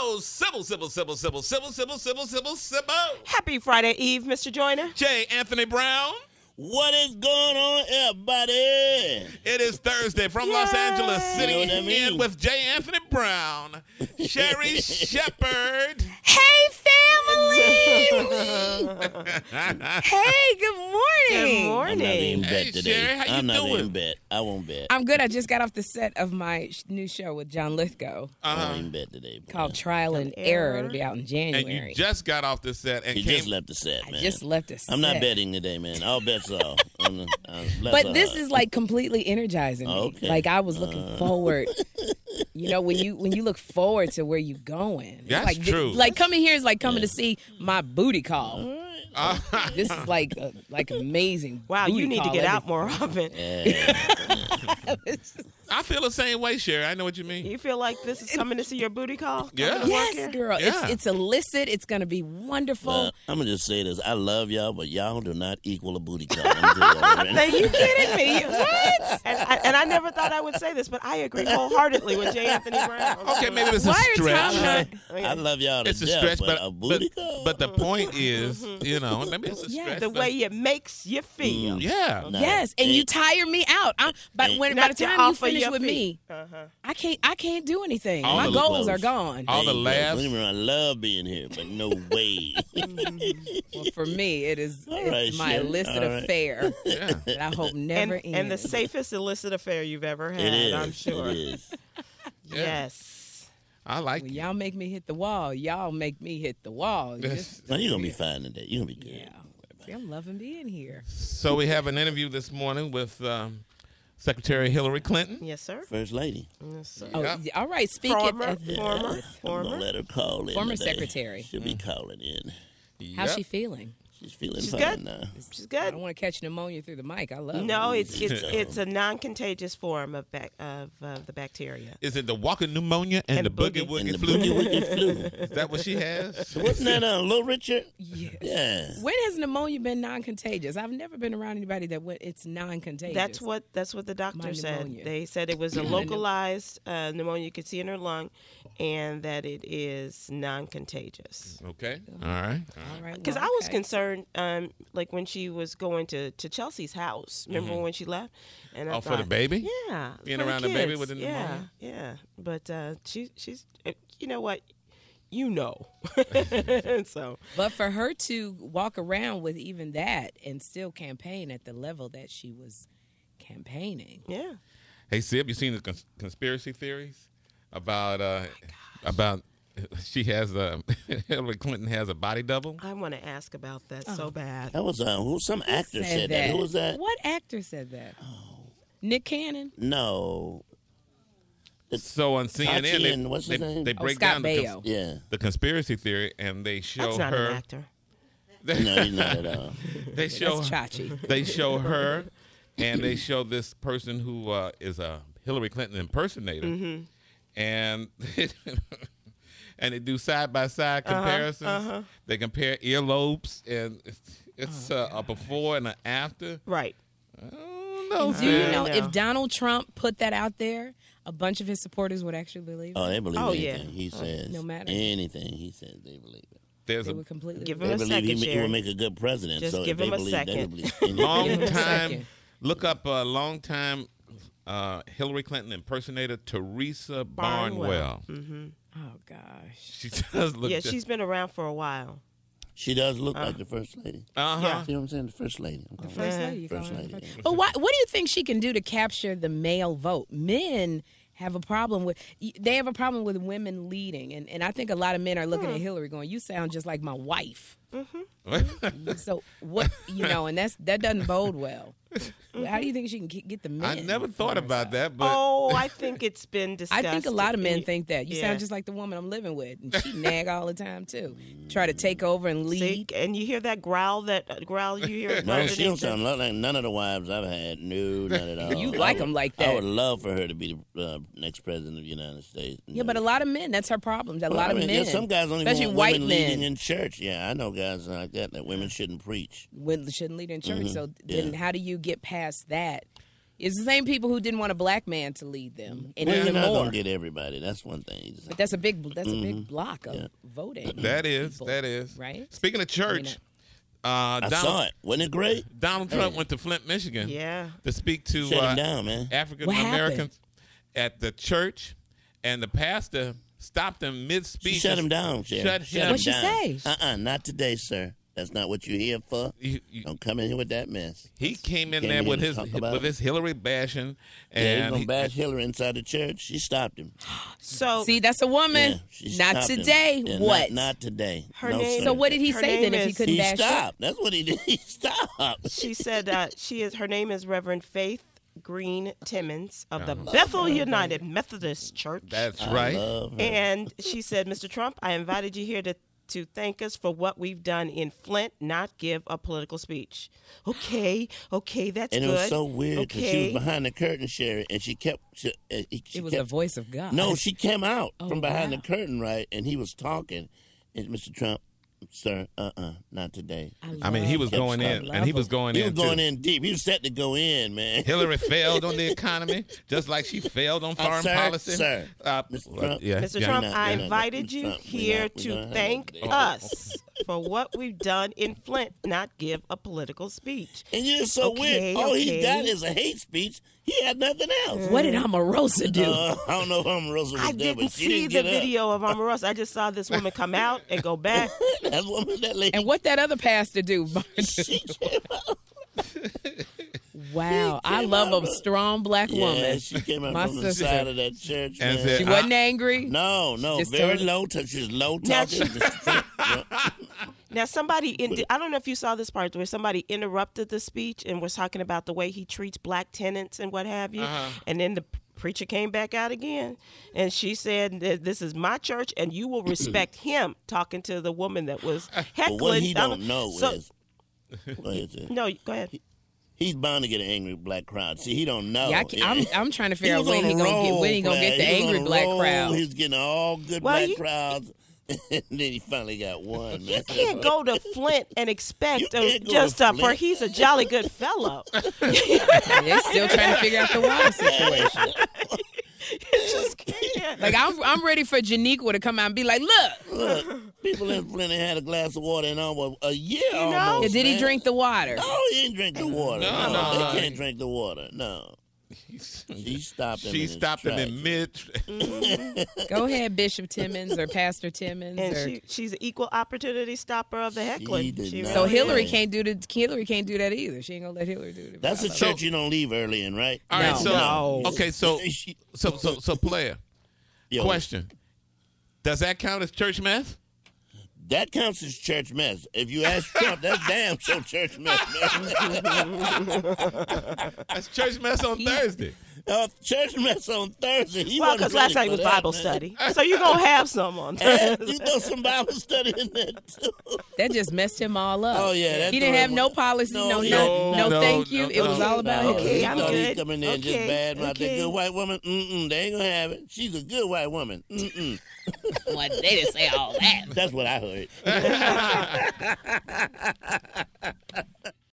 Sybil. Happy Friday Eve, Mr. Joyner. J. Anthony Brown. What is going on, everybody? It is Thursday from Los Angeles, sitting You know what I mean? in with J. Anthony Brown, Sherry Shepherd. Hey, family! Hey, good morning. Good I'm not morning. even bet Hey, today. Sherry, how you I'm not doing? even bet. I won't bet. I'm good. I just got off the set of my new show with John Lithgow I won't even bet today. Boy. called Trial and Error. It'll be out in And January. you just got off the set and He came. just left the set, I man. just left the set. I'm not betting today, man. All bets are off. But this is like completely energizing me. Okay. Like I was looking forward. You know, when you look forward to where you're going. It's That's like true. Like coming here is like coming to see my booty call. This is like amazing. Wow, booty you need to call get every- out more often. I feel the same way, Sherry. I know what you mean. You feel like this is coming to see your booty call? Yeah. Coming to work Yes, here? girl. Yeah. It's illicit. It's gonna be wonderful. I'm going to just say this. I love y'all, but y'all do not equal a booty call. I'm gonna tell you that already. Are you kidding me? What? And I never thought I would say this, but I agree wholeheartedly with J. Anthony Brown. Okay, maybe it's a Why are stretch. Tom I love y'all to It's a death, stretch, but a booty call? but the point is, maybe it's a Yeah, stretch. The but- way it makes you feel. Yeah. Nah, Yes, and you ain't- tire me out. By the Not to time you offer finish your with feet. me, I can't do anything. All My the goals clothes. are gone. All the Hey, laughs. don't get me wrong, I love being here, but no way. Well, for me, it's right, my Sherry. illicit All right. affair Yeah. that I hope never ends. And the safest illicit affair you've ever had, It is. I'm sure. It is. Yes. I like Well, it. y'all make me hit the wall. Y'all make me hit the wall. No, you're going to be fine today. You're going to be good. Yeah. See, I'm loving being here. So we have an interview this morning with Secretary Hillary Clinton. Yes, sir. First lady. Yes, sir. Oh, Yeah. all right. Speak Former, it. former, I'm going to former. let her call in Former today. secretary. She'll be calling in. How's Yep. she feeling? She's feeling She's fine good. now. She's I good. don't want to catch pneumonia through the mic. I love No, it. it's a non-contagious form of the bacteria. Is it the walking pneumonia and the boogie boogie. And woogie the flu? boogie woogie flu. Is that what she has? Wasn't that Little Richard? Yes. Yeah. When has pneumonia been non-contagious? I've never been around anybody that it's non-contagious. That's what the doctor My said. pneumonia. They said it was a localized pneumonia you could see in her lung, and that it is non-contagious. Okay. All right. All right. Because well, I was okay. concerned, like when she was going to Chelsea's house. Remember when she left? And I Oh, for the thought, baby? Yeah, Being for around the baby kids. with the pneumonia? Yeah. But she's you know what, you know. So But for her to walk around with even that and still campaign at the level that she was campaigning. yeah. Hey, Sib, you seen the conspiracy theories about she has Hillary Clinton has a body double? I want to ask about that so bad. That was some actor said that. Who was that? What actor said that? Nick Cannon? No. So on CNN, and what's his name? they break Scott down Baio. Yeah. the conspiracy theory, and they show That's not her. an actor. No, he's not at all. They show That's Chachi. they show her, and they show this person who is a Hillary Clinton impersonator, and and they do side by side comparisons. They compare earlobes, and it's a before and an after. Right. I don't know, Do you Sid. know know. if Donald Trump put that out there, a bunch of his supporters would actually believe it? Oh, they believe Oh, yeah. anything he says. No matter. Anything he says, they believe it. There's They a would completely Give believe him They a believe second, he Sherry. will make a good president. Just so give if him they a believe, they second. believe anything. long Give him a time. second. Look up a long time Hillary Clinton impersonator Teresa Barnwell. Oh, gosh. She does look. Yeah, she's been around for a while. She does look like the first lady. Uh-huh. See what I'm saying? The first lady. I'm calling First her. lady. You First call her lady. first- But what do you think she can do to capture the male vote? Men have a problem with women leading, and I think a lot of men are looking at Hillary going, "You sound just like my wife." So what and that doesn't bode well. How do you think she can get the men? I never thought about that, but Oh, I think it's been discussed. I think a lot of men think that. You Yeah. sound just like the woman I'm living with. And she nag all the time, too. Try to take over and See, lead. and you hear that growl you hear. No, she don't underneath sound like none of the wives I've had. No, not at all. You like them like that. I would love for her to be the next president of the United States. Yeah, but a lot of men, that's her problem. A Well, lot I mean, of men. yeah, some guys don't even especially want white women men. leading in church. Yeah, I know guys like that women shouldn't preach. Women shouldn't lead in church. So then how do you get past that? It's the same people who didn't want a black man to lead them, and Well, you're even not more. gonna get everybody. That's one thing. But that's a big block of voting. That is, people, that is. right. Speaking of church, I saw it. Wasn't it great? Donald Trump went to Flint, Michigan Yeah. to speak to Shut him down, man. African What Americans at the church, and the pastor stopped him mid-speech. She shut him down, Sheriff. Shut him What'd she down. say? Not today, sir. That's not what you're here for. Don't come in here with that mess. He came in Came there in with to his talk about it. Hillary bashing, Yeah, he's and gonna bash Hillary inside the church. She stopped him. So See, that's a woman. Yeah, she Not stopped him. today. Yeah, What? Not today. Her No, name- sir. So what did he Her say then name if he is- couldn't He bash her? stopped. That's what he did. He stopped. she said her name is Reverend Faith Green Timmons of the Bethel United Methodist Church. that's I right. love her. And she said, Mr. Trump, I invited you here to thank us for what we've done in Flint, not give a political speech. Okay, that's And good. it was so weird because she was Okay. behind the curtain, Sherry, and she kept. She It was kept, the voice of God. No, she came out from behind wow. the curtain, right? And he was talking. And Mr. Trump, sir, not today. I mean, he was Kept going in, stopping. and he was going He in was going too. in deep. He was set to go in, man. Hillary failed on the economy, just like she failed on foreign sir, policy. sir. Mr. Trump. yeah, Mr. yeah. Trump, not- I we're not- invited Mr. you Trump, we're here not- we're to not having thank that today. us for what we've done in Flint, not give a political speech. And you're so Okay, weird. All he okay. got is a hate speech. He had nothing else. What did Omarosa do? I don't know if Omarosa was I there, didn't but she see didn't the get up. video of Omarosa. I just saw this woman come out and go back. That woman, that lady. And what that other pastor do? she came out. Wow, She I came love out, a bro. strong black Yeah, woman. she came out My from the sister. side of that church. And man. said, She wasn't angry. No, Just very told- low. She was low Now talking. Yeah. Now, I don't know if you saw this part where somebody interrupted the speech and was talking about the way he treats black tenants and what have you. And then the preacher came back out again, and she said, "This is my church, and you will respect him." Talking to the woman that was heckling. But what he don't know So- is, go ahead, sis. No, go ahead. He's bound to get an angry black crowd. See, he don't know. Yeah, I'm trying to figure out was when on he a gonna get roll, when he gonna get the Flag. He was angry on a black roll. crowd. He's getting all good Well, black you- crowds, and then he finally got one. Man. You can't go to Flint and expect You can't go just to for Flint. he's a jolly good fellow. They're still trying to figure out the water situation. Just can't. Like I'm ready for Janiqua to come out and be like, look, Look, people in Flint ain't had a glass of water in almost a year. know? Almost, did he man. drink the water? No, he didn't drink the water. No. They can't drink the water. No. She stopped him. She in his stopped him in tracks. mid. Go ahead, Bishop Timmons or Pastor Timmons. And Or, she's an equal opportunity stopper of the heckling. She did not. so really Hillary is. can't do that either. She ain't gonna let Hillary do it. That's a church you don't leave early in, right? All right, No. so No. okay, so player Yo, question: does that count as church mess? That counts as church mess. If you ask Trump, that's damn sure church mess, man. That's church mess on Thursday. Church mess on Thursday. He Well, wasn't because last ready night was for that, Bible man. study. So you're going to have some on And Thursday. you know some Bible study in there, too. That just messed him all up. Oh, yeah, that He didn't threw have him no off. policy, No, no, he no, had- no, thank you. no, It was no. all about No, him. Okay, he I'm thought good. He'd coming in just Okay, bad about that okay. good white woman. They ain't gonna have it. She's a good white woman. Well, they didn't say all that. That's what I heard.